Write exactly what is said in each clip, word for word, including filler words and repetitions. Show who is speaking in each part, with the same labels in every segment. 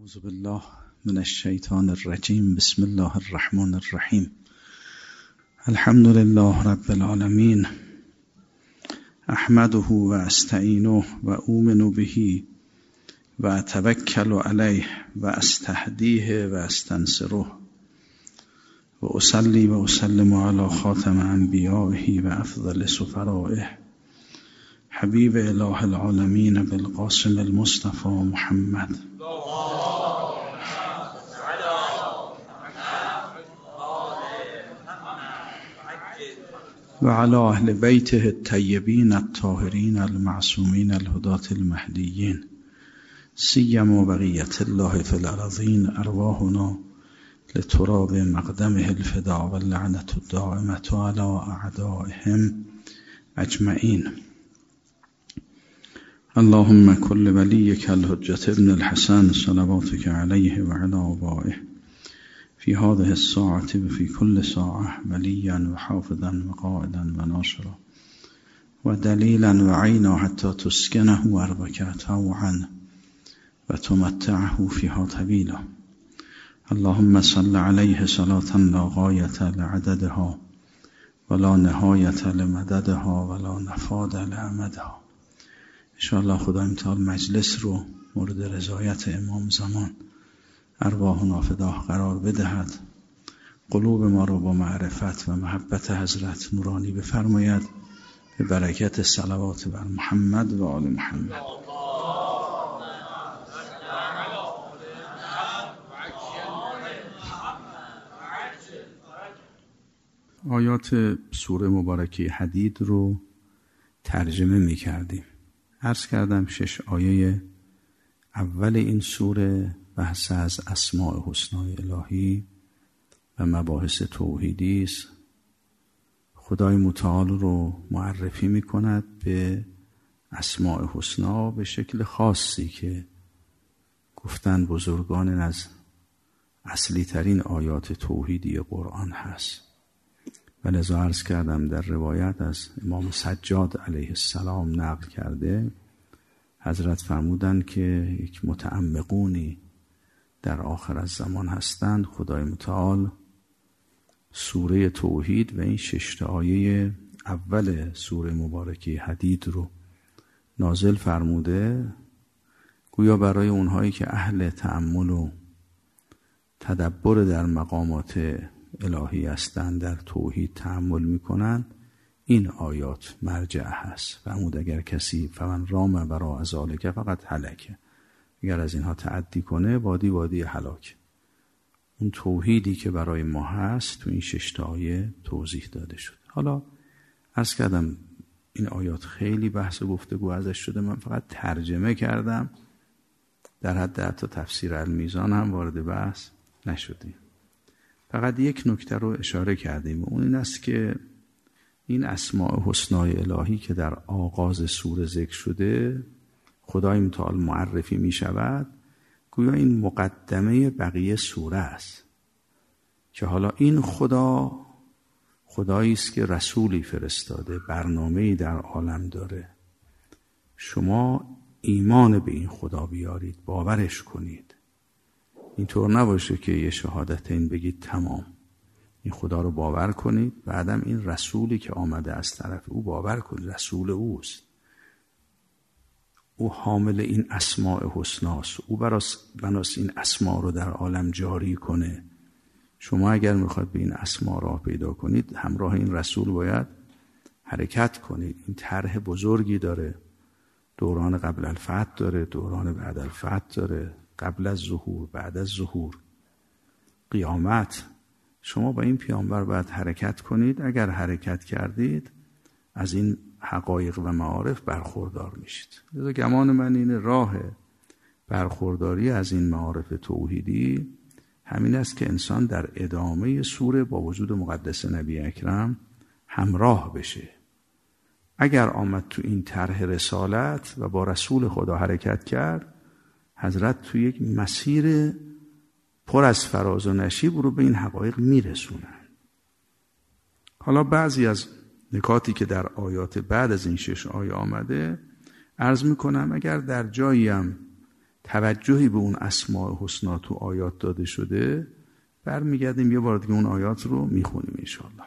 Speaker 1: اعوذ بالله من الشیطان الرجیم. بسم الله الرحمن الرحیم. الحمد لله رب العالمین. احمده و استعینه و اؤمن به و اتوکل علیه و استهدیه و استنصره و اصلی و اسلم علی خاتم انبیائه و افضل سفرائه حبیب اله العالمین بالقاسم المصطفى محمد و علی اهل بیته الطیبین الطاهرین المعصومین الهداة المهدیین سیما بقیة الله فی الارضین ارواحنا لتراب مقدمه الفدا و اللعنة الدائمة علی اعدائهم اجمعین. اللهم كل وليك الحجة ابن الحسن صلواتك عليه وعلى آبائه في هذه الساعة وفي كل ساعة وليا وحافظا وقائدا وناصرا ودليلا وعينا حتى تسكنه أرضك طوعا وتمتعه فيها طويلا. اللهم صل عليه صلاة لا غاية لعددها ولا نهاية لمددها ولا نفاد لأمدها. انشاءالله خدا متعال مجلس رو مورد رضایت امام زمان ارواحنا فداه قرار بدهد، قلوب ما رو با معرفت و محبت حضرت نورانی بفرماید به برکت صلوات بر محمد و آل محمد. آیات سوره مبارکه حدید رو ترجمه می کردیم. عرض کردم شش آیه اول این سوره بحث از اسماء حسنای الهی و مباحث توحیدی است. خدای متعال رو معرفی می کند به اسماء حسنا به شکل خاصی که گفتن بزرگان از اصلی ترین آیات توحیدی قرآن هست. و لذا عرض کردم در روایت از امام سجاد علیه السلام نقل کرده حضرت فرمودند که یک متعمقونی در آخر از زمان هستند. خدای متعال سوره توحید و این شش آیه اول سوره مبارکه حدید رو نازل فرموده، گویا برای اونهایی که اهل تأمل و تدبر در مقامات الهی هستند، در توحید تأمل میکنن، این آیات مرجع هست. فرمود اگر کسی فمن رام برا ذالک فقط هلکه، اگر از اینها تعدی کنه وادی وادی هلاک. اون توحیدی که برای ما هست تو این شش آیه توضیح داده شد. حالا عرض کردم این آیات خیلی بحث و گفتگو ازش شده، من فقط ترجمه کردم، در حد حتی تفسیر المیزان هم وارد بحث نشدیم. فقط یک نکته رو اشاره کردیم، اون این است که این اسماء حسنای الهی که در آغاز سوره ذکر شده خدای متعال معرفی می شود، گویا این مقدمه بقیه سوره است که حالا این خدا خدایی است که رسولی فرستاده، برنامه‌ای در عالم داره، شما ایمان به این خدا بیارید، باورش کنید. اینطور نباشه که یه شهادتین بگید تمام، این خدا رو باور کنید، بعدم این رسولی که آمده از طرف او باور کنید، رسول اوست، او حامل این اسماء حسناست، او بناس این اسماء رو در عالم جاری کنه. شما اگر میخواد به این اسماء راه پیدا کنید، همراه این رسول باید حرکت کنید. این طرح بزرگی داره، دوران قبل الفتح داره، دوران بعد الفتح داره، قبل از ظهور، بعد از ظهور، قیامت. شما با این پیامبر باید حرکت کنید. اگر حرکت کردید از این حقایق و معارف برخوردار میشید. لذا گمان من این راه برخورداری از این معارف توحیدی همین است که انسان در ادامه سوره با وجود مقدس نبی اکرم همراه بشه. اگر آمد تو این طرح رسالت و با رسول خدا حرکت کرد، حضرت تو یک مسیر پر از فراز و نشیب رو به این حقایق میرسونن. حالا بعضی از نکاتی که در آیات بعد از این شش آیه آمده عرض میکنم. اگر در جایی هم توجهی به اون اسماء حسنا تو آیات داده شده، برمیگردیم یه بار دیگه اون آیات رو میخونیم انشاءالله.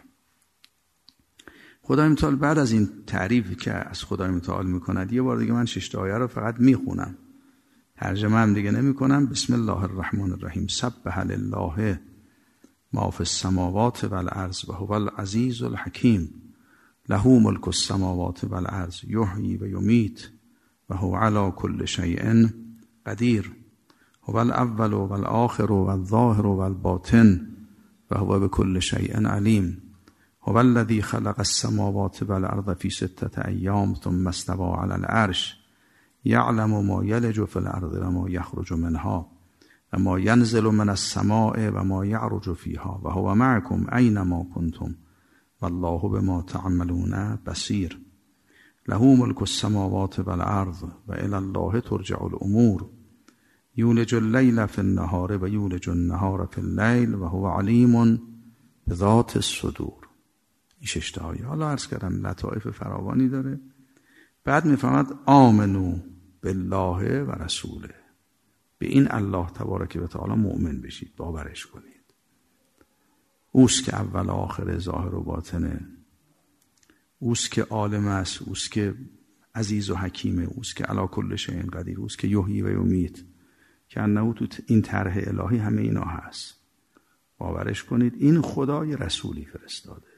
Speaker 1: خدای متعال بعد از این تعریفی که از خدای متعال میکند، یه بار دیگه من شش تا آیه رو فقط میخونم، ترجمه هم دیگه نمی کنم. بسم الله الرحمن الرحیم. سبح لله ما فی السماوات والارض و هو العزیز الحکیم له ملک السماوات والارض یحیی و یمیت و هو علی کل شیء قدیر هو الاول والآخر والظاهر والباطن و هو بكل شیء علیم هو الذی خلق السماوات والارض فی ستة ایام ثم استوى علی العرش یعلم ما یلج فی الارض و ما یخرج منها و ما ینزل من السماء و ما یعرج فیها و هو معکم اینما کنتم والله بما تعملون بصیر له ملک السماوات والارض و الی الله ترجع الامور یولج اللیل فی النهار و یولج النهار فی اللیل و هو علیم بذات الصدور. این شش تا آیه حالا عرض کردم لطائف فراوانی داره. بعد میفهمد آمنو بالله و رسوله، به این الله تبارک و تعالی مؤمن بشید، باورش کنید. اوست که اول آخر ظاهر و باطنه، اوست که عالم است، اوست که عزیز و حکیمه، اوست که علی کل شیء قدیر، اوست که یحیی و یمیت، که انه تو این طرح الهی همه اینا هست. باورش کنید. این خدای رسولی فرستاده.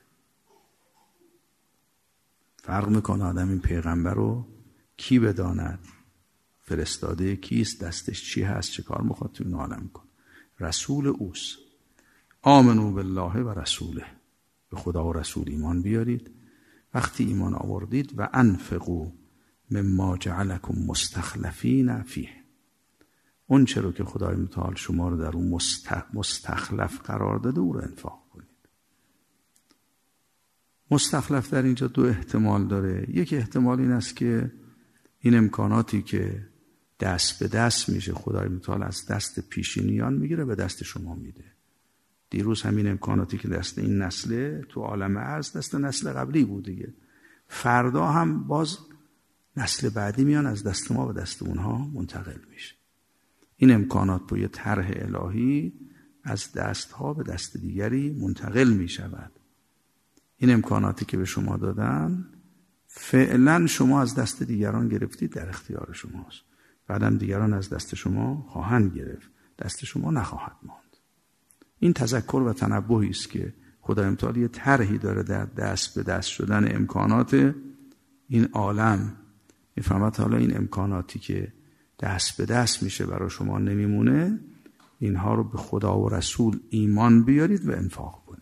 Speaker 1: فرق میکنه آدم این پیغمبر رو کی بداند، فرستاده کیست، دستش چی هست، چه کار میخواد تو این عالم کنه. رسول اوست. آمنو بالله و رسوله، به خدا و رسول ایمان بیارید. وقتی ایمان آوردید و انفقوا مما جعلکم مستخلفین فیه، اون چرا که خدای متعال شما رو در اون مستخلف قرار داده او رو انفاق کنید. مستخلف در اینجا دو احتمال داره. یک احتمال این است که این امکاناتی که دست به دست میشه خدای متعال از دست پیشینیان میگیره به دست شما میده. دیروز همین امکاناتی که دست این نسله تو عالم ارض دست نسل قبلی بود دیگه، فردا هم باز نسل بعدی میان از دست ما به دست اونها منتقل میشه. این امکانات با یه طرح الهی از دستها به دست دیگری منتقل میشود. این امکاناتی که به شما دادن فعلا شما از دست دیگران گرفتید، در اختیار شماست. بعدم دیگران از دست شما خواهند گرفت، دست شما نخواهد ماند. این تذکر و تنبهی است که خدای متعال یه طرحی داره در دست به دست شدن امکانات این عالم. میفهمد حالا این امکاناتی که دست به دست میشه برای شما نمیمونه، اینها رو به خدا و رسول ایمان بیارید و انفاق کنید.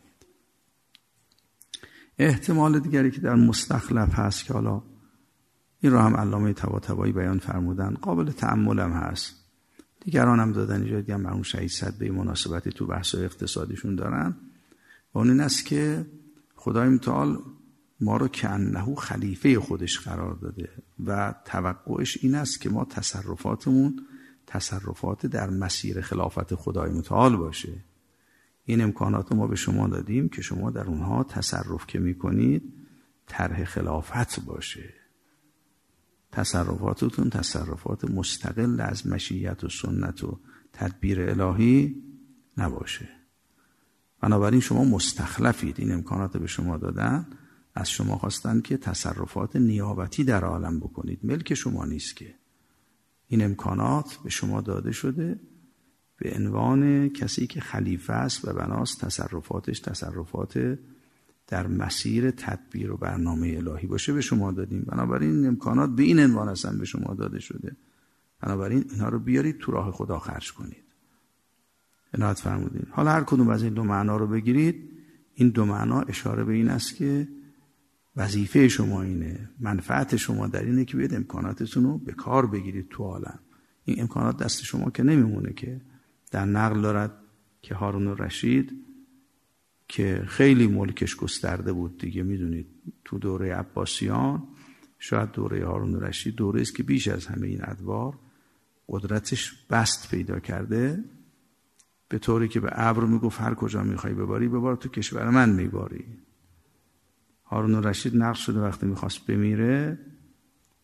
Speaker 1: احتمال دیگری که در مستخلف هست که حالا این رو هم علامه طباطبایی بیان فرمودن، قابل تأمل هم هست، دیگران هم دادن اینجا دیگه، مرحوم شهید صد به مناسبتی تو بحث اقتصادیشون دارن. و اون این است که خدای متعال ما رو که انه خلیفه خودش قرار داده و توقعش این است که ما تصرفاتمون تصرفات در مسیر خلافت خدای متعال باشه. این امکانات ما به شما دادیم که شما در اونها تصرف که میکنید طرح خلافت باشه. تصرفاتتون تصرفات مستقل از مشیت و سنت و تدبیر الهی نباشه. بنابراین شما مستخلفید. این امکانات به شما دادن، از شما خواستن که تصرفات نیابتی در عالم بکنید، ملک شما نیست که. این امکانات به شما داده شده به عنوان کسی که خلیفه است و بناست تصرفاتش تصرفات در مسیر تدبیر و برنامه الهی باشه به شما دادیم. بنابراین این امکانات به این عنوان هستن به شما داده شده. بنابراین اینها رو بیارید تو راه خدا خرج کنید. عنایت فرمودین. حالا هر کدوم از این دو معنا رو بگیرید، این دو معنا اشاره به این است که وظیفه شما اینه، منفعت شما در اینه که بیاید امکاناتتون رو به کار بگیرید تو عالم. این امکانات دست شما که نمیمونه که. در نقل دارد که هارون الرشید که خیلی ملکش گسترده بود دیگه، میدونید تو دوره عباسیان، شاید دوره هارون الرشید دوره است که بیش از همه این ادوار قدرتش بست پیدا کرده، به طوری که به ابر میگفت هر کجا میخوای بباری ببار، تو کشور من میباری. هارون الرشید نقل شده وقتی میخواست بمیره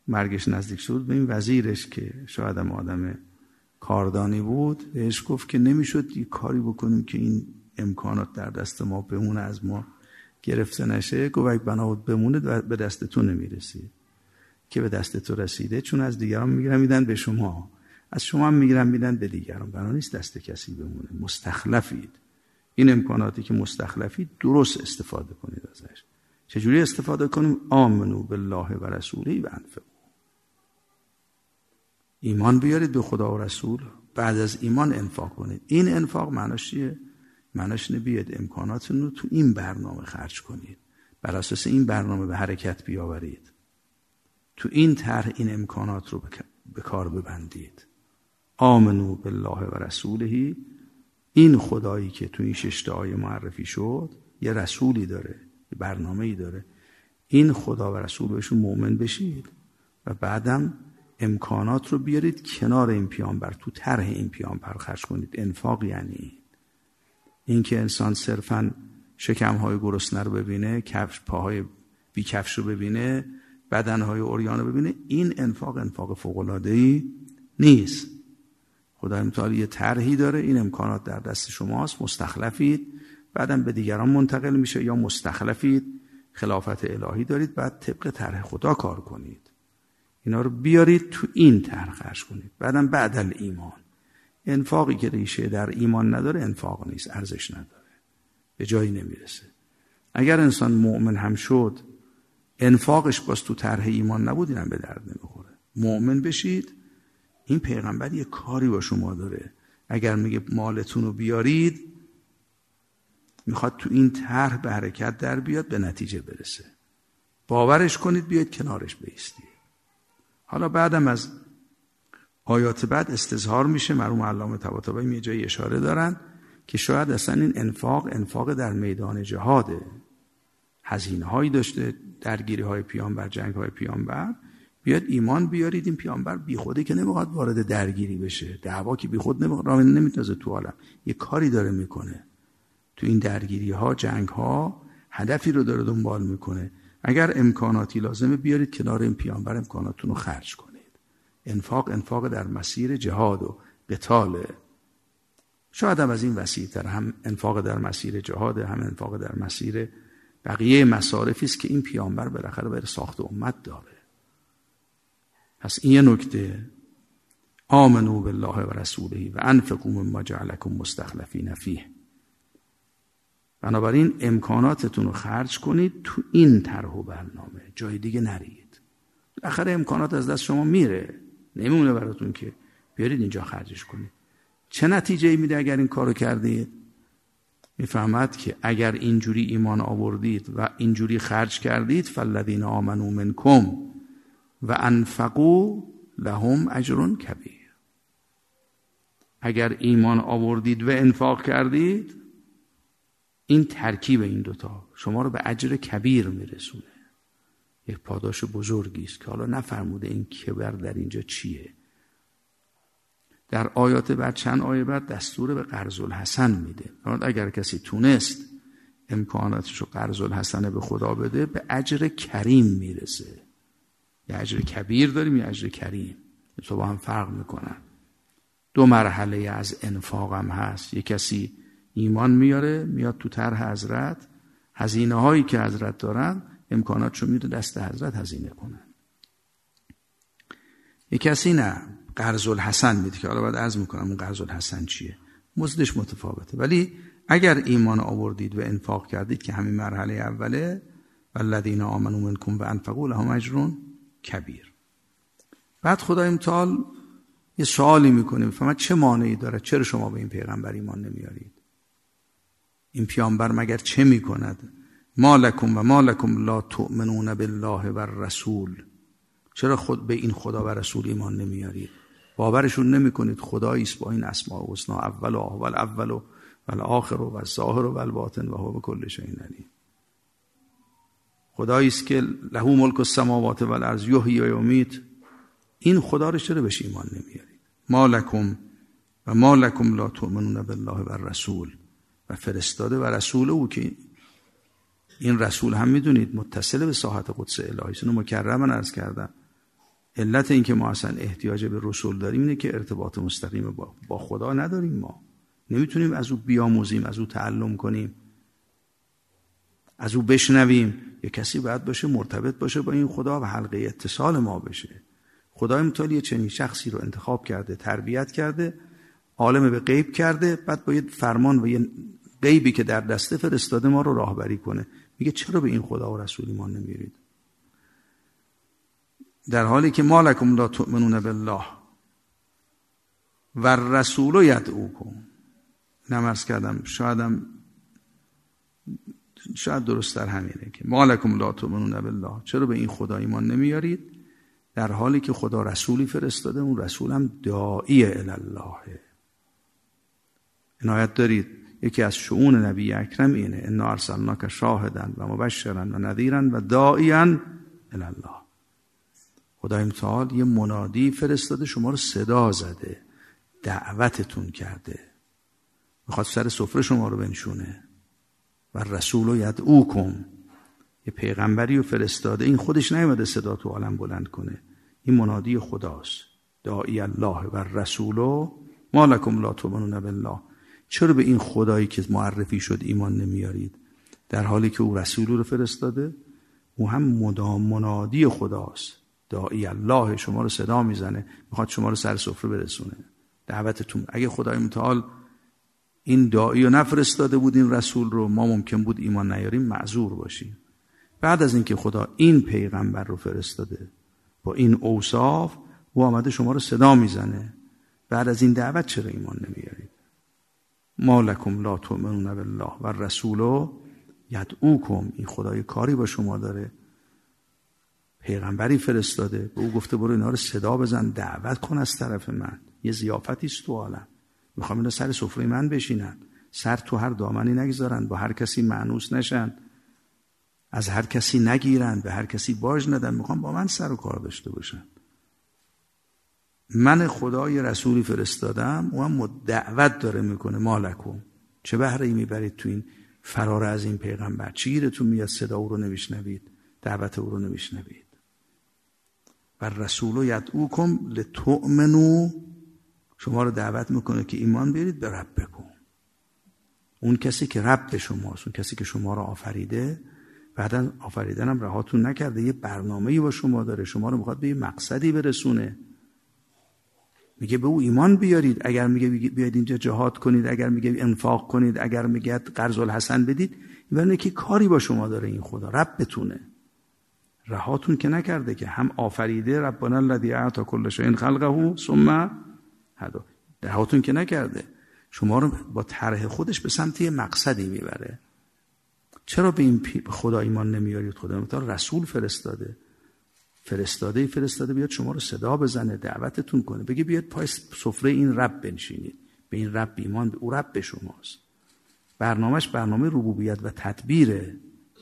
Speaker 1: مرگش نزدیک شد به این وزیرش که شاید هم آدم کاردانی بود، بهش گفت که نمیشد یه کاری بکنیم که این امکانات در دست ما بمونه، از ما گرفته نشه. گفت اگه بنا بود بمونه به دست تو نمیرسید، که به دست تو رسیده، چون از دیگران میگیرن میدن به شما، از شما هم میگیرن میدن به دیگران، بنا نیست دست کسی بمونه. مستخلفید. این امکاناتی که مستخلفید درست استفاده کنید ازش. چجوری استفاده کنیم؟ آمنو بالله و رسوله و انفقوا. ایمان بیارید به خدا و رسول، بعد از ایمان انفاق کنید. این انفاق معناش چیه؟ معناش اینه بیاید امکاناتتون رو تو این برنامه خرج کنید، بر اساس این برنامه به حرکت بیاورید، تو این طرح این امکانات رو به کار ببندید. آمنو بالله و رسوله. این خدایی که تو این شش تا آیه معرفی شد یه رسولی داره، یه برنامه‌ای داره. این خدا و رسول بهشون مؤمن بشید و بعدم امکانات رو بیارید کنار این پیامبر، تو طرح این پیامبر خرج کنید. انفاق یعنی این که انسان صرفاً شکم‌های گرسنه رو ببینه، کفش پاهای بی کفش رو ببینه، بدن‌های عریان رو ببینه. این انفاق انفاق فوق‌العاده‌ای نیست. خدای متعال یه طرحی داره، این امکانات در دست شماست، مستخلفید، بعدم به دیگران منتقل میشه، یا مستخلفید، خلافت الهی دارید، بعد طبق طرح خدا کار کنید. اینا رو بیارید تو این طرح خرج کنید. بعدم بعد ایمان، انفاقی که ریشه در ایمان نداره انفاق نیست، ارزش نداره، به جایی نمیرسه. اگر انسان مؤمن هم شد انفاقش باز تو طرح ایمان نبود، اینم به درد نمیخوره. مؤمن بشید، این پیغمبر یه کاری با شما داره. اگر میگه مالتون رو بیارید، میخواد تو این طرح به حرکت در بیاد، به نتیجه برسه. باورش کنید، بیاید کنارش بایستید. حالا بعدم از آیات بعد استظهار میشه. مرحوم علامه طباطبایی یه جایی اشاره دارن که شاید اصلا این انفاق انفاق در میدان جهاده. هزینه هایی داشته، درگیری های پیامبر، جنگ های پیامبر. بیاد ایمان بیارید. این پیامبر بی خوده که نمیخواد وارد درگیری بشه، دعوا که بی خود نمیخواد، راه نمیتازه تو عالم، یه کاری داره میکنه تو این درگیری ها، جنگ ها، هدفی رو داره دنبال میکنه. اگر امکاناتی لازمه بیارید کنار این پیامبر، امکاناتتون رو خرج کنید. انفاق انفاق در مسیر جهاد و قتاله. شاید هم از این وسیع‌تر، هم انفاق در مسیر جهاد، هم انفاق در مسیر بقیه مصارفی است که این پیامبر بالاخره برای ساخت امت داره. پس این یه نکته. آمنو بالله و رسوله و انفقوا مما جعلکم مستخلفین فیه. بنابراین امکاناتتون رو خرج کنید تو این طرح و برنامه، جای دیگه نرید. بالاخره امکانات از دست شما میره، نمیمونه براتون که بیارید اینجا خرجش کنید. چه نتیجه‌ای میده اگر این کارو کردید؟ میفهمد که اگر اینجوری ایمان آوردید و اینجوری خرج کردید، فالذین آمنوا منکم و انفقوا لهم اجر کبیر. اگر ایمان آوردید و انفاق کردید، این ترکیب این دوتا شما رو به اجر کبیر میرسونه. یک پاداش بزرگی است که حالا نفرموده این کبر در اینجا چیه. در آیات بعد، چند آیه بعد، دستور به قرض الحسن میده. اگر کسی تونست امکاناتش رو قرض الحسن به خدا بده، به اجر کریم میرسه. یه اجر کبیر داریم، یه اجر کریم، تو با هم فرق میکنن. دو مرحله از انفاق هم هست. یه کسی ایمان میاره، میاد تو طرح حضرت، هزینه هایی که حضرت دارن امکاناتشو میده دست حضرت هزینه کنن. یه کسی نه، قرض الحسن میده، که حالا باید عرض میکنم اون قرض الحسن چیه، مزدش متفاوته. ولی اگر ایمان آوردید و انفاق کردید که همین مرحله اوله، والذین آمنوا منکم و انفقوا لهم اجر کبیر. بعد خدای متعال یه سوالی میکنه، میفهمد چه مانعی داره، چرا شما به این پیغمبر ایمان نمیارید؟ این پیامبر مگر چه میکند؟ ما لکم و ما لکم لا تؤمنون بالله و الرسول. چرا خود به این خدا و رسول ایمان نمیارید؟ باورشون نمیکنید خدایی است با این اسماء و حسنا، اول و اول اول و والآخر و الظاهر و الباطن و هو بكل شیء علیم. خدایی است که له ملک السماوات و الارض یحیی و یمیت. این خدا رو چرا بهش ایمان نمیارید؟ ما لکم و ما لکم لا تؤمنون بالله و الرسول. و فرستاده و رسول او، که این رسول هم میدونید متصل به ساحت قدس الهی است. اینو مکررن عرض کردم. علت این که ما اصلا احتیاج به رسول داریم اینه که ارتباط مستقیم با, با خدا نداریم. ما نمیتونیم از او بیاموزیم، از او تعلم کنیم، از او بشنویم. یه کسی باید باشه مرتبط باشه با این خدا و حلقه اتصال ما بشه. خدای متعال یه چنین شخصی رو انتخاب کرده، تربیت کرده، عالم به غیب کرده، بعد با یه فرمان و یه غیبی که در دسته فرستاده ما رو راهبری کنه. میگه چرا به این خدا و رسول ایمان نمیارید؟ در حالی که ما لکم لا تؤمنون بالله و الرسول یدعوکم. نمرز کردم شایدم شاید درست در همینه که ما لکم لا تؤمنون بالله، چرا به این خدا ایمان نمیارید؟ در حالی که خدا رسولی فرستاده، اون رسول هم داعی الی الله. عنایت دارید یکی از شؤون نبی اکرم اینه انا ارسلناک شاهدا و مبشرا و نذیرا و داعیا الی الله. خدای متعال یه منادی فرستاده، شما رو صدا زده، دعوتتون کرده، میخواد سر سفره شما رو بنشونه. و رسول یدعوکم، یه پیغمبری رو فرستاده، این خودش نیومده صدا تو عالم بلند کنه، این منادی خداست، داعی الله و رسول ما لکم لا تؤمنون بالله. چرا به این خدایی که معرفی شد ایمان نمیارید؟ در حالی که او رسول رو فرستاده، او هم مدام منادی خداست، داعی الله، شما رو صدا میزنه، میخواد شما رو سر سفره برسونه، دعوتتون. اگه خدای متعال این داعی رو نفرستاده بود، این رسول رو، ما ممکن بود ایمان نیاریم، معذور باشیم. بعد از اینکه خدا این پیغمبر رو فرستاده با این اوصاف، او آمده شما رو صدا میزنه، بعد از این دعوت چرا ایمان نمیارید؟ ما لکم لا تؤمنون بالله و الرسول یدعوکم. این خدای کاری با شما داره، پیغمبری فرستاده، به او گفته برو اینا رو صدا بزن، دعوت کن از طرف من. یه ضیافتی است تو عالم، میخوام اینا سر سفره من بشینن، سر تو هر دامنی نگذارن، با هر کسی مانوس نشن، از هر کسی نگیرن، به هر کسی باج ندن، میخوام با من سر و کار داشته باشن. من خدای رسولی فرستادم، او هم دعوت داره میکنه. مالکم، چه بهره ای میبرید تو این فرار از این پیغمبر؟ چی گیرتون میاد صدا او رو نمیشنوید، دعوت او رو نمیشنوید؟ و رسول یدعوکم لتؤمنوا، شما رو دعوت میکنه که ایمان بیارید به ربکم. اون کسی که رب شماست، اون کسی که شما رو آفریده، بعدن آفریدنم رهاتون نکرده، یه برنامه‌ای با شما داره، شما رو میخواد به یه مقصدی برسونه. میگه به او ایمان بیارید. اگر میگه بیاید اینجا جهاد کنید، اگر میگه انفاق کنید، اگر میگه قرض الحسن بدید، این که کاری با شما داره این خدا، ربتونه، رهاتون که نکرده، که هم آفریده، ربنا الذی اعطی کل شیء خلقه ثم هدی، رهاتون که نکرده، شما رو با طرح خودش به سمت یه مقصدی میبره. چرا به این خدا ایمان نمیارید؟ خدا متعال رسول فرستاده، فرستاده فرستاده بیاد شما رو صدا بزنه، دعوتتون کنه، بگه بیاد پای سفره این رب بنشینید، به این رب ایمان، به او رب شماست. برنامهش برنامه ربوبیت و تدبیره.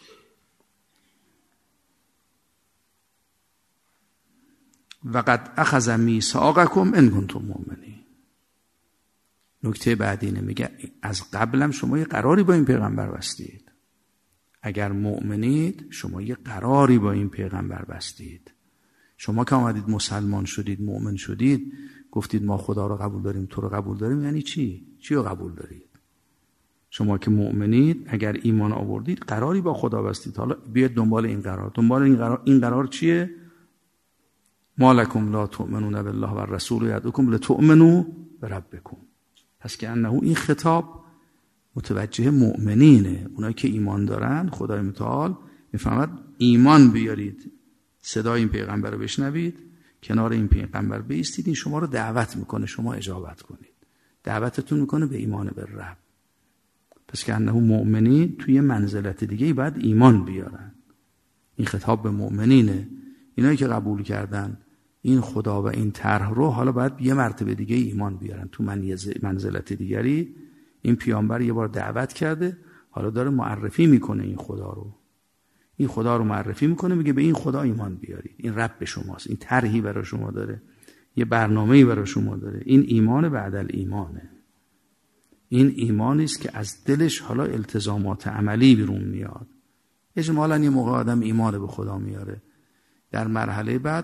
Speaker 1: و قد اخذ میثاقکم ان کنتم مؤمنین. نکته بعدی اینه، میگه از قبلم شما یه قراری با این پیغمبر بستید. اگر مؤمنید شما یه قراری با این پیغمبر بستید. شما که آمدید مسلمان شدید، مؤمن شدید، گفتید ما خدا رو قبول داریم، تو رو قبول داریم، یعنی چی؟ چی رو قبول دارید؟ شما که مؤمنید، اگر ایمان آوردید، قراری با خدا بستید. حالا بیاید دنبال این قرار. دنبال این قرار این قرار چیه؟ ما لکم لا تؤمنون بالله و الرسول یدعوکم لتؤمنوا بربکم. پس که انه این خطاب متوجه مؤمنینه، اونایی که ایمان دارن. خدای متعال میفهمد ایمان بیارید، صدای این پیغمبر رو بشنوید، کنار این پیغمبر بایستید، این شما رو دعوت میکنه، شما اجابت کنید، دعوتتون میکنه به ایمان به رب. پس که انه مؤمنین توی منزلت دیگه باید ایمان بیارن. این خطاب به مؤمنینه، اینایی که قبول کردن این خدا و این طرح رو، حالا باید یه مرتبه دیگه ایمان بیارن. تو منزلت دیگری این پیامبر یه بار دعوت کرده، حالا داره معرفی میکنه این خدا رو. این خدا رو معرفی میکنه، میگه به این خدا ایمان بیارید، این رب شماست، این طرحی برای شما داره، یه برنامه‌ای برای شما داره. این ایمان بعد الایمانه. این ایمانی است که از دلش حالا التزامات عملی بیرون میاد. اجمالاً یه موقع آدم ایمان به خدا میاره، در مرحله بعد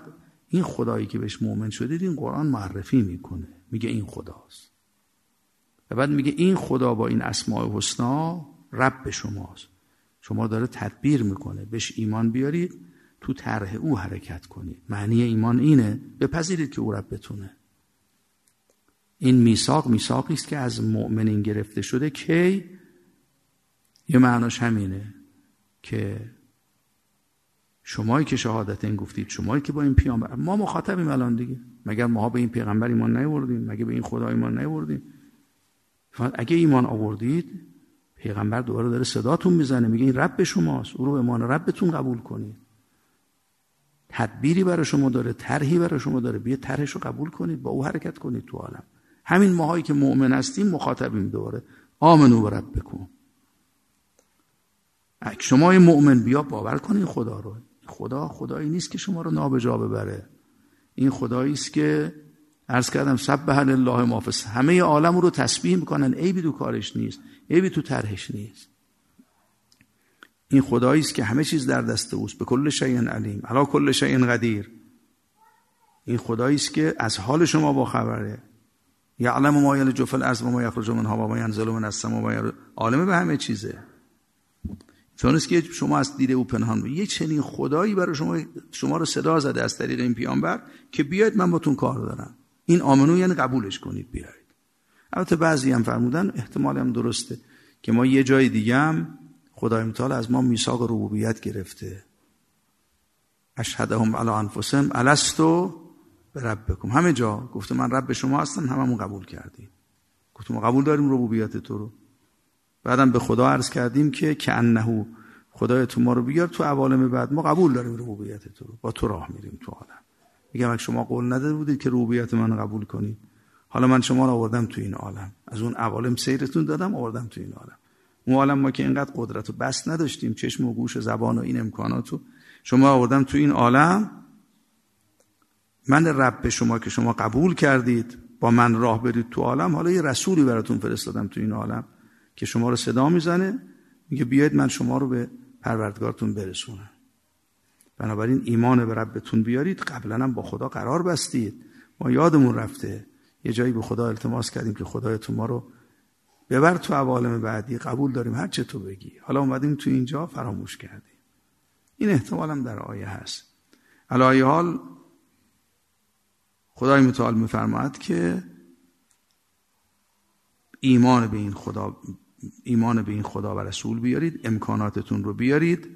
Speaker 1: این خدایی که بهش مؤمن شدید این قرآن معرفی میکنه، میگه این خداست و بعد میگه این خدا با این اسماء حسنا رب شماست، شما داره تدبیر میکنه، بهش ایمان بیارید، تو طرح او حرکت کنید. معنی ایمان اینه بپذیرید که او ربتونه. این میثاق میثاقی است که از مؤمنین گرفته شده. کی؟ یه معناش همینه که شمایی که شهادت این گفتید، شمایی که با این پیامبر، ما مخاطبیم الان دیگه، مگر ما به این پیغمبر ایمان نیاوردیم؟ مگه به این خدا ایمان نیاوردیم؟ اگه ایمان آوردید، پیغمبر دوباره داره صداتون میزنه، میگه این رب شماست، او رو ایمان ربتون قبول کنید. تدبیری برای شما داره، طرحی برای شما داره، بیا طرحش رو قبول کنید، با او حرکت کنید تو عالم. همین ماهایی که مؤمن هستیم مخاطبیم دوباره. آمنو بربکم. شما این مؤمن بیا باور کنید خدا رو. خدا خدایی نیست که شما رو نابجا ببره. این خدایی است که عرض کردم سبح لله ما فی السماوات، همه عالم رو تسبیح میکنن، عیبی تو کارش نیست، عیبی تو طرحش نیست. این خدایی است که همه چیز در دست اوست، به کل شیء علیم، علی کل شیء قدیر. این خدایی است که از حال شما با خبره. یعلم ما یلج فی الارض و ما یخرج منها و ما ینزل من السماء، عالم به همه چیزه. چون است که شما از دید او پنهان بود. یه چنین خدایی برای شما شما رو صدا زده از طریق این پیامبر که بیاید من باتون کار دارم. این آمنو یعنی قبولش کنید بیایید. البته بعضی هم فرمودن، احتمال هم درسته، که ما یه جای دیگه هم خدای متعال از ما میثاق ربوبیت گرفته. اشهدهم علی انفسهم الست بربکم. همه جا گفته من رب شما هستم، هممون قبول کردیم. گفتم ما قبول داریم ربوبیت تو رو. بعدم به خدا عرض کردیم که کأنه خدای تو ما رو بیار تو عوالم بعد، ما قبول داریم ربوبیت تو رو، با تو راه میریم تو عالم. میگم اگه شما قول نداده بودید که ربوبیت من قبول کنید، حالا من شما رو آوردم تو این عالم، از اون عوالم سیرتون دادم آوردم تو این عالم. اون عالم ما که اینقدر قدرت و بس نداشتیم، چشم و گوش و زبان و این امکاناتو، شما آوردم تو این عالم. من رب شما که شما قبول کردید با من راه برید تو عالم، حالا یه رسولی براتون فرستادم تو این عالم که شما رو صدا میزنه، میگه بیاید من شما رو به پروردگارتون برسونم. بنابراین ایمان به ربتون بیارید. قبلا هم با خدا قرار بستید، ما یادمون رفته یه جایی به خدا التماس کردیم که خدای تو ما رو ببر تو عوالم بعدی، قبول داریم هر چه تو بگی. حالا اومدیم تو اینجا فراموش کردیم. این احتمال هم در آیه هست. علی ای حال خدای متعال میفرماید که ایمان به این خدا ایمان به این خدا و رسول بیارید، امکاناتتون رو بیارید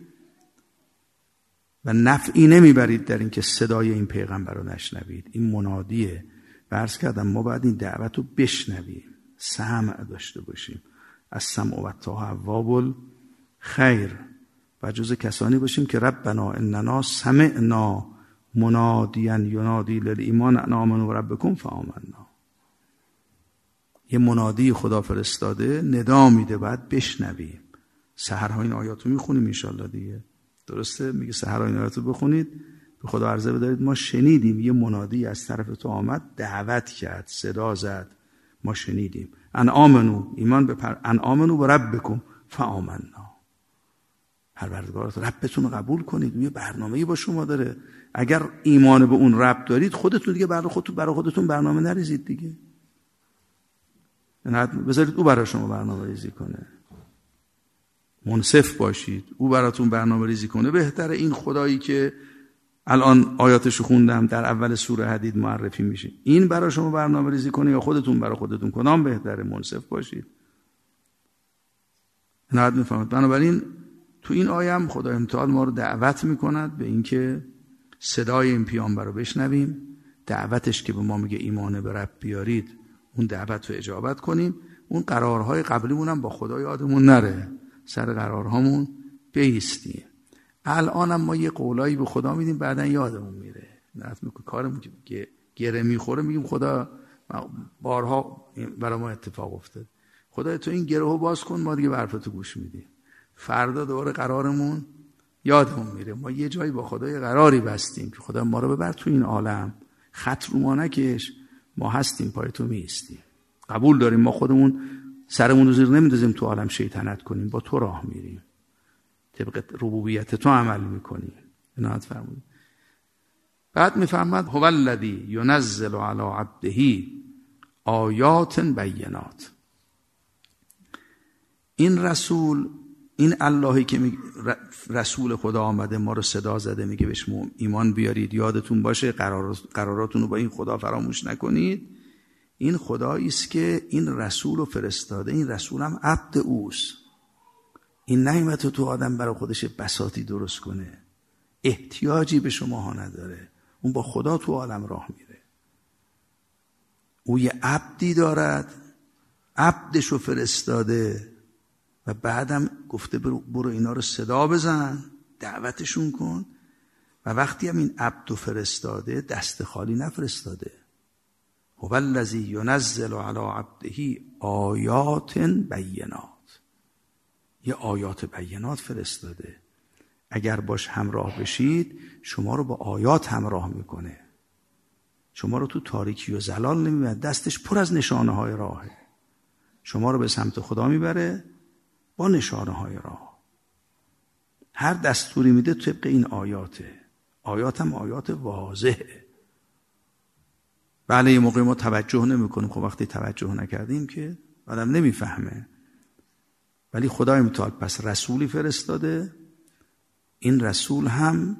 Speaker 1: و نفعی نمیبرید در این که صدای این پیغمبر رو نشنوید. این منادیه. و عرض کردم ما باید این دعوت رو بشنویم، سمع داشته باشیم. از سمع و طاعه ابواب الخیر، و جز کسانی باشیم که ربنا اننا سمعنا منادیا ینادی للایمان ان آمنوا بربکم فآمنا. یه منادی خدا فرستاده ندا میده، باید بشنویم. سحرها این آیاتو میخونیم ان شاء الله دیگه، درسته؟ میگه سحرها این آیاتو بخونید، به خدا عرضه بدارید ما شنیدیم یه منادی از طرف تو آمد، دعوت کرد، صدا زد، ما شنیدیم. ان آمنو، ایمان به پر... ان آمنو بربکم فآمنا. پروردگارت ربتون رو قبول کنید. یه برنامه‌ای با شما داره. اگر ایمان به اون رب دارید، خودتون دیگه برای خودتون برای خودتون برنامه نریزید دیگه. نه بذارید او برای شما برنامه ریزی کنه. منصف باشید، او براتون برنامه ریزی کنه. بهتره این خدایی که الان آیاتشو خوندم در اول سوره حدید معرفی میشه، این برای شما برنامه ریزی کنه یا خودتون برای خودتون؟ کدام بهتره؟ منصف باشید. نه میفهمید. بنابراین تو این آیه هم خدای متعال ما رو دعوت میکند به اینکه صدای این پیامبر رو بشنویم. دعوتش که به ما میگه ایمان به رب بیارید، اون دعوت رو اجابت کنیم. اون قرارهای قبلیمون هم با خدا یادمون نره، سر قرارهامون بایستیم. الان هم ما یه قولایی به خدا میدیم، بعدن یادمون میره. نت میگه کارمون که گره میخوره، میگیم خدا بارها برای ما اتفاق افتاد، خدا تو این گرهو باز کن، ما دیگه به حرفتو گوش میدیم. فردا دوباره قرارمون یادمون میره. ما یه جایی با خدا یه قراری بستیم که خدا ما رو ببر تو این عالم، خط رو ما نکش، ما هستیم پای تو میستیم. قبول داریم ما خودمون سرمون رو زیر نمیندازیم تو عالم شیطنت کنیم، با تو راه میریم، طبق ربوبیت تو عمل میکنیم. عنایت فرمودید. بعد میفرماد هو الذی ینزل علی عبده آیات بینات. این رسول، این اللهی که رسول خدا آمده ما رو صدا زده میگه بهش ایمان بیارید، یادتون باشه قرار قراراتون رو با این خدا فراموش نکنید. این خدایی است که این رسول رو فرستاده، این رسول هم عبد اوست. این نعمت تو آدم برای خودش بساطی درست کنه، احتیاجی به شماها نداره. اون با خدا تو عالم راه میره. او یه عبدی دارد، عبدش رو فرستاده و بعدم گفته برو, برو اینا رو صدا بزن، دعوتشون کن. و وقتی هم این عبد رو فرستاده دست خالی نفرستاده. هو الذی ینزل علی عبده آیات بینات. یه آیات بینات فرستاده. اگر باش همراه بشید شما رو با آیات همراه میکنه. شما رو تو تاریکی و زلال نمیبره، دستش پر از نشانه های راهه. شما رو به سمت خدا میبره با نشانه های راه. هر دستوری میده طبق این آیاته. آیات هم آیات واضحه. بله یه موقع ما توجه نمیکنیم، خب وقتی توجه نکردیم که آدم نمیفهمه. ولی خدای متعال پس رسولی فرستاده، این رسول هم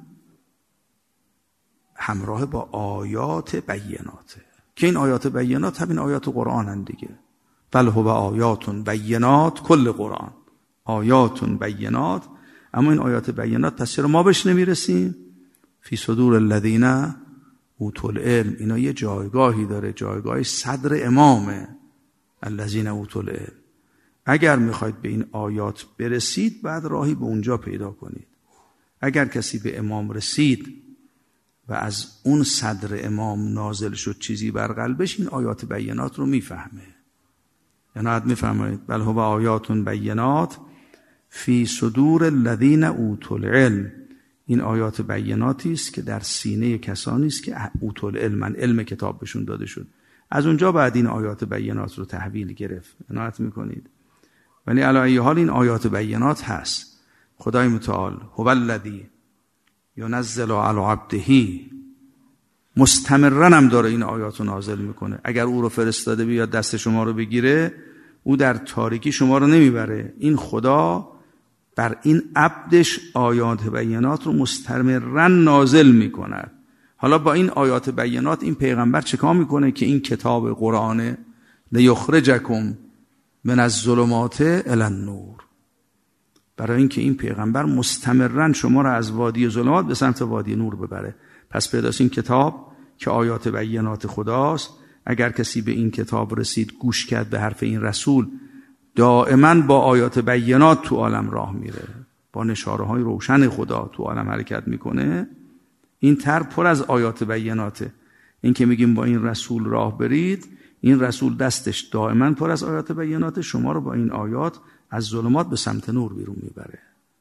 Speaker 1: همراه با آیات بیناته که این آیات بینات همین آیات قرآن هم دیگه. بل هو آیات بینات کل قرآن، آیات بینات. اما این آیات بینات پس چرا ما بهش نمیرسیم؟ فی صدور الذین اوتوا العلم. اینا یه جایگاهی داره، جایگاهی صدر امامه. الذین اوتوا العلم. اگر میخواید به این آیات برسید بعد راهی به اونجا پیدا کنید. اگر کسی به امام رسید و از اون صدر امام نازل شد چیزی بر قلبش، این آیات بینات رو میفهمه. یعنی حد میفهمید بل هو آیات بینات فی صدور الذین اوتوا العلم. این آیات بیناتی است که در سینه کسانی است که اوتوا العلم، علم کتاب بهشون داده شد. از اونجا بعد این آیات بینات رو تحویل گرفت. عنایت میکنید. ولی علی ای حال این آیات بینات هست. خدای متعال هو الذی ینزل علی عبده، مستمرا هم داره این آیات رو نازل میکنه. اگر او رو فرستاده بیاد دست شما رو بگیره، او در تاریکی شما رو نمیبره. این خدا بر این عبدش آیات بینات رو مستمرا نازل میکنه. حالا با این آیات بینات این پیغمبر چیکار میکنه که این کتاب قرآن لیخرجکم من الظلمات الی النور، برای اینکه این پیغمبر مستمرا شما را از وادی ظلمات به سمت وادی نور ببره. پس پیداست این کتاب که آیات بینات خداست. اگر کسی به این کتاب رسید، گوش کرد به حرف این رسول، دائما با آیات بینات تو عالم راه میره، با نشاره های روشن خدا تو عالم حرکت میکنه. این تر پر از آیات بیناته. این که میگیم با این رسول راه برید، این رسول دستش دائما پر از آیات بینات، شما رو با این آیات از ظلمات به سمت نور بیرون میبره.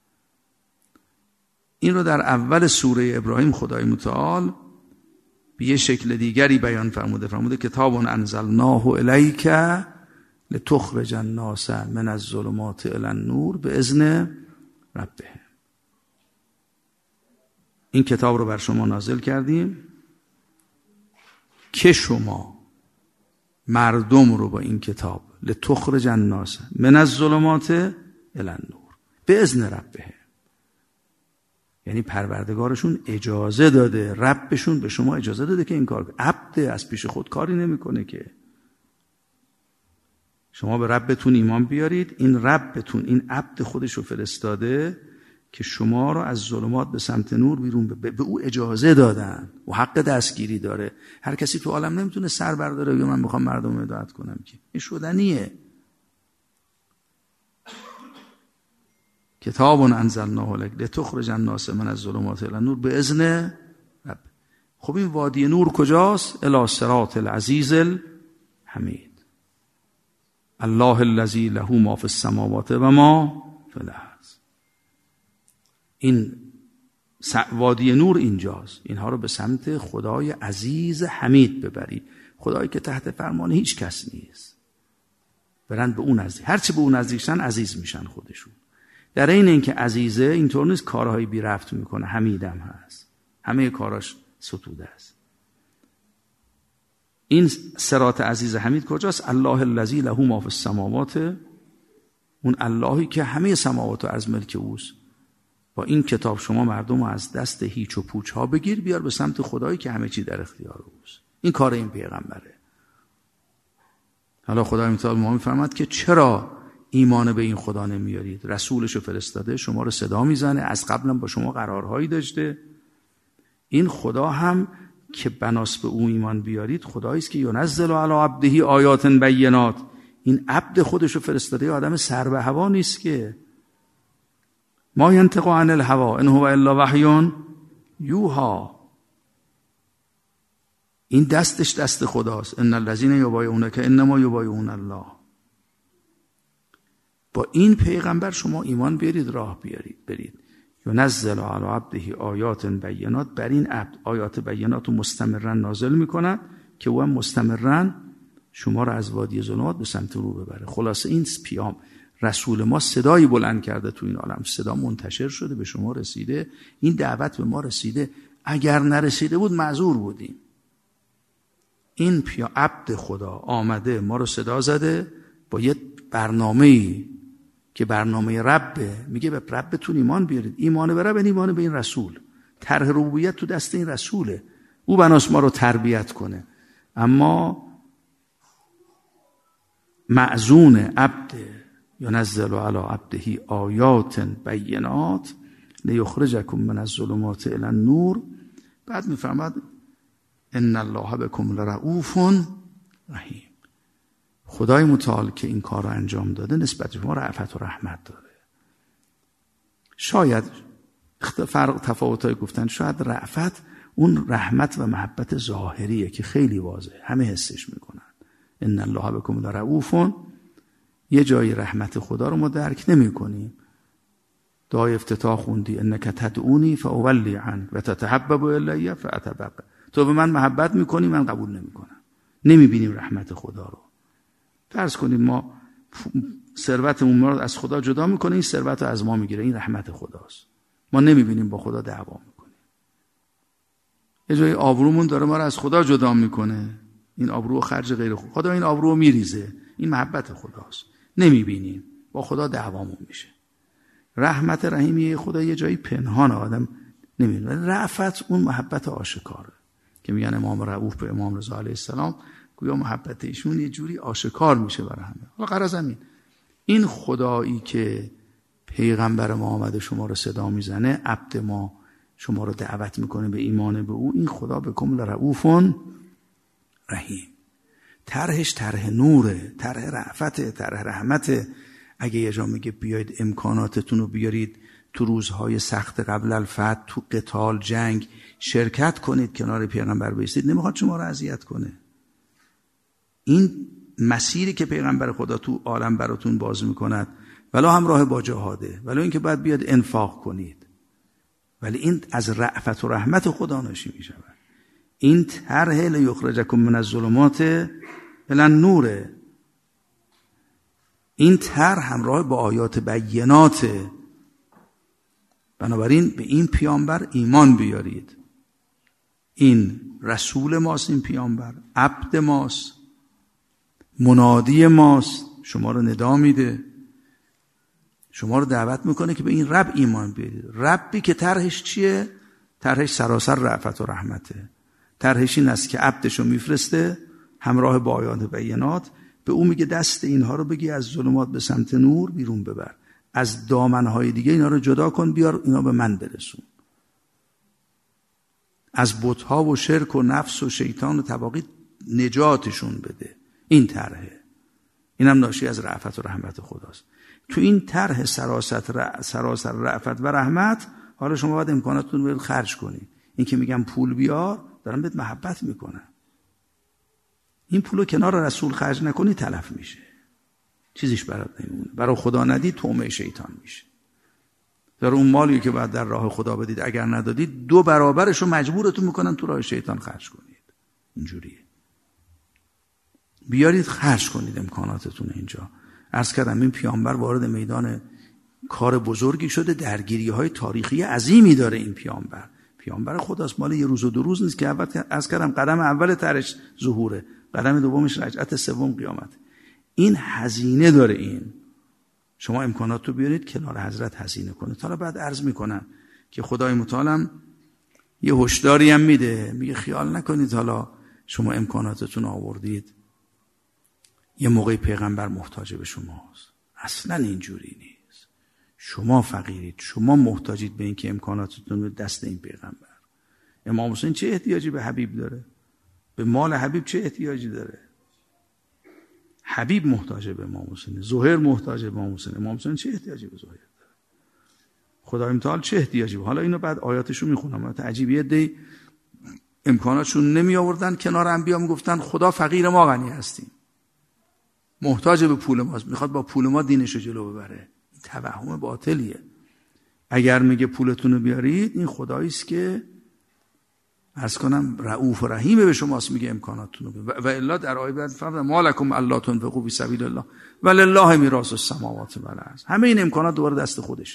Speaker 1: این رو در اول سوره ابراهیم خدای متعال به یه شکل دیگری بیان فرموده. فرموده کتاب انزلناه الیک لتخرج الناس من الظلمات الی النور باذن ربهم. این کتاب رو بر شما نازل کردیم که شما مردم رو با این کتاب لتخرج الناس من الظلمات الی النور باذن ربهم، یعنی پروردگارشون اجازه داده، ربشون به شما اجازه داده که این کار کنه. عبد از پیش خود کاری نمیکنه که. شما به ربتون ایمان بیارید، این ربتون این عبد خودش رو فرستاده که شما رو از ظلمات به سمت نور بیرون به, به او اجازه دادن و حق دستگیری داره. هر کسی تو عالم نمیتونه سر برداره بگه من میخوام مردم رو هدایت کنم، که این شدنیه. کتاب انزلناه الیک لتخرج الناس من الظلمات الی النور باذن رب. خب این وادی نور کجاست؟ الی صراط العزیز الحمید. الله الذی له ما فی السماوات و ما فی الارض. این وادی نور اینجاست. اینها رو به سمت خدای عزیز حمید ببرید، خدایی که تحت فرمان هیچ کس نیست. برند به اون نزدیک، هرچی به اون نزدیکشن عزیز میشن خودشون. در این اینکه عزیزه اینطور نیست کارهای بی رفت میکنه، حمیدم هست، همه کاراش ستوده است. این صراط عزیز حمید کجاست؟ الله الذی له ما فی السماوات، اون اللهی که همه سماوات و ارض ملک اوست. با این کتاب شما مردم رو از دست هیچ و پوچ ها بگیر، بیار به سمت خدایی که همه چی در اختیار اوست. این کار این پیغمبره. حالا خدای متعال ما میفرماد که چرا ایمان به این خدا نمیارید؟ رسولش رو فرستاده، شما رو صدا میزنه، از قبلا با شما قرارهایی داشته. این خدا هم که بناس به او ایمان بیارید خدایی است که ینزل علی عبده آیات بینات. این عبد خودش رو فرستاده، آدم سر به هوا نیست که. ما ینطق عن الهوا ان هو الا وحی یوحی. این دستش دست خداست. ان الذین یبایعونک انما یبایعون الله. با این پیغمبر شما ایمان بیارید، راه بیارید، برید. ینزل علی عبده آیات بینات، بر این عبد آیات بینات رو مستمرا نازل میکنن که او هم مستمرا شما رو از وادی ظلمات به سمت رو ببره. خلاصه این پیام رسول ما صدایی بلند کرده تو این عالم، صدا منتشر شده، به شما رسیده، این دعوت به ما رسیده. اگر نرسیده بود معذور بودیم. این پیا عبد خدا آمده ما رو صدا زده با یه برنامه‌ای که برنامه ربه. میگه به ربتون ایمان بیارید. ایمان به رب یعنی ایمان به این رسول. طرح ربوبیت تو دست این رسوله، او بناس ما رو تربیت کنه. اما معزون عبد ینزل علی عبده آیات بینات لیخرجکم من الظلمات الی النور. بعد میفرماد ان الله بكم لرؤوف رحیم. خدای متعال که این کار رو انجام داده نسبت به ما رأفت و رحمت داره. شاید فرق تفاوتای گفتن، شاید رأفت اون رحمت و محبت ظاهریه که خیلی واضحه، همه حسش میکنن. ان الله بكم لرؤوف، یه جای رحمت خدا رو ما درک نمی کنیم. دعای افتتاح خوندی انک تدعونی فاولی عنک و تتحبب الی فاتبع. تو به من محبت میکنی، من قبول نمیکنم. نمیبینیم رحمت خدا رو. فرض کنیم ما ثروتمون رو از خدا جدا میکنه، این ثروت رو از ما میگیره، این رحمت خداست. ما نمیبینیم، با خدا دعوا میکنیم. یه جای آبرومون داره ما رو از خدا جدا میکنه، این آبرو خرج غیر خدا، خدا این آبرو میریزه، این محبت خداست. نمیبینیم، با خدا دعوامون میشه. رحمت رحیمی خدا یه جایی پنهان آدم نمیدونه. رأفت اون محبت آشکاره که میگن امام رؤوف به امام رضا علیه السلام، گویا محبت ایشون یه جوری آشکار میشه برای همه. حالا غرض همین، این خدایی که پیغمبر ما آمده شما رو صدا میزنه، عبد ما شما رو دعوت میکنه به ایمان به او، این خدا بکم لرؤوف رحیم. طرحش طرح نوره، طرح رأفته، طرح رحمته. اگه یه جا میگه بیاید امکاناتتون رو بیارید تو روزهای سخت قبل الفتح، تو قتال جنگ شرکت کنید، کنار پیغمبر بایستید، نمیخواد شما رو اذیت کنه. این مسیری که پیغمبر خدا تو عالم براتون باز میکند، ولا همراه با جهاده، ولا اینکه باید بیاد انفاق کنید، ولی این از رأفت و رحمت خدا ناشی میشود. این طرح لیخرجکم من الظلمات الی النور، این طرح همراه با آیات بینات. بنابراین به این پیامبر ایمان بیارید. این رسول ماست، این پیامبر عبد ماست، منادی ماست، شما رو ندا میده، شما رو دعوت میکنه که به این رب ایمان بیارید. ربی که طرحش چیه؟ طرحش سراسر رأفت و رحمته. طرحش این است که عبدش رو میفرسته همراه با آیات بینات، به او میگه دست اینها رو بگی از ظلمات به سمت نور بیرون ببر، از دامنهای دیگه اینا رو جدا کن، بیار اینا به من برسون، از بت‌ها و شرک و نفس و شیطان و طواغیت نجاتشون بده. این طرحه، اینم ناشی از رأفت و رحمت خداست. تو این طرح سراسر سراسر رأفت و رحمت، حالا شما باید امکاناتتون رو خرج کنید. این که میگم پول بیار، دارم بهت محبت میکنم. این پولو کنار رسول خرج نکنی تلف میشه، چیزیش برات نمیمونه. برای خدا ندید طعمه شیطان میشه. در اون مالی که بعد در راه خدا بدید، اگر ندادید دو برابرشو مجبورتون میکنن تو راه شیطان خرج کنید. اینجوریه. بیارید خرج کنید امکاناتتون اینجا. عرض کردم این پیامبر وارد میدان کار بزرگی شده، درگیری های تاریخی عظیمی داره این پیامبر. پیامبر خداست، مال یه روز و دو روز نیست که اول از کردم قدم اول ترش ظهوره، قدم دومش رجعت، سوم قیامت. این هزینه داره. این شما امکانات رو بیارید کنار حضرت هزینه کنید. حالا بعد عرض میکنم که خدای متعالم یه هشداری هم میده، میگه خیال نکنید حالا شما امکاناتتون آوردید یه موقعی پیغمبر محتاج به شماست. اصلا اینجوری نیست. شما فقیرید، شما محتاجید به این که امکاناتتون به دست این پیغمبر. امام حسین چه احتیاجی به حبیب داره؟ به مال حبیب چه احتیاجی داره؟ حبیب محتاج به امام حسین، زهیر محتاج به امام حسین. امام حسین چه احتیاجی به زهیر داره؟ خدای متعال چه احتیاجی به؟ حالا اینو بعد آیاتشو میخونم. البته عجیبیه دی امکاناتشون نمی آوردن کنار انبیا، میگفتن خدا فقیر ما غنی هستیم، محتاج به پول ماست، میخواد با پول ما دینشو جلو ببره. این توهم باطلیه. اگر میگه پولتون رو بیارید، این خدایی است که عرض کنم رؤوف و رحیم به شماست، میگه امکاناتتون رو. و الا در آیه بعد فرمود ما لکم الا تنفقوا فی سبیل الله ولله میراث السماوات والارض. همه این امکانات دوباره دست خودشه.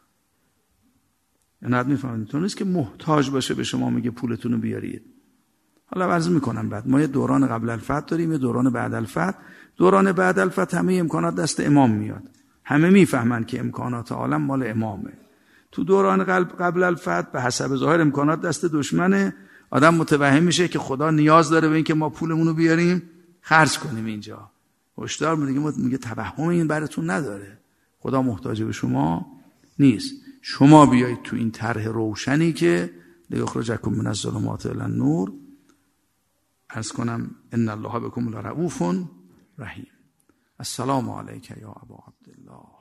Speaker 1: نه میفهمید تو نیست که محتاج باشه به شما میگه پولتون رو بیارید. حالا عرض میکنم بعد ما یه دوران قبل الفتح داریم، یه دوران بعد الفتح. دوران بعد الفتح همه امکانات دست امام میاد. همه میفهمن که امکانات عالم مال امامه. تو دوران قبل الفتح به حسب ظاهر امکانات دست دشمنه. آدم متوهم میشه که خدا نیاز داره به این که ما پولمون رو بیاریم خرج کنیم اینجا. هشدار میگه میگه توهم این براتون نداره. خدا محتاج به شما نیست. شما بیایید تو این طرح روشنی که لیخرجکم من الظلمات الی النور. عرض کنم ان الله بكم لرؤوف رحیم. السلام علیک یا ابا عبدالله.